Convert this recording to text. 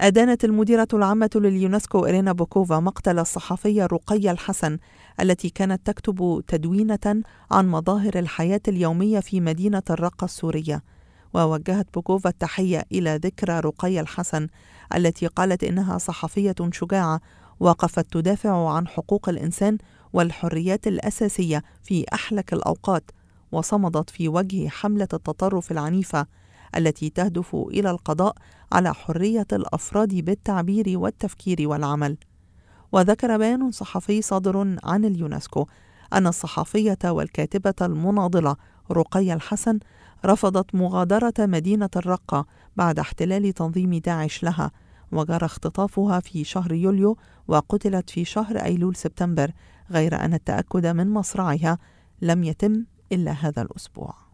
أدانت المديرة العامة لليونسكو إرينا بوكوفا مقتل الصحفية رقية الحسن التي كانت تكتب تدوينة عن مظاهر الحياة اليومية في مدينة الرقة السورية. ووجهت بوكوفا التحية إلى ذكرى رقية الحسن التي قالت إنها صحفية شجاعة وقفت تدافع عن حقوق الإنسان والحريات الأساسية في أحلك الأوقات، وصمدت في وجه حملة التطرف العنيفة التي تهدف إلى القضاء على حرية الأفراد بالتعبير والتفكير والعمل. وذكر بيان صحفي صادر عن اليونسكو أن الصحفية والكاتبة المناضلة رقية الحسن رفضت مغادرة مدينة الرقة بعد احتلال تنظيم داعش لها، وجرى اختطافها في شهر يوليو وقتلت في شهر أيلول سبتمبر، غير أن التأكد من مصرعها لم يتم إلا هذا الأسبوع.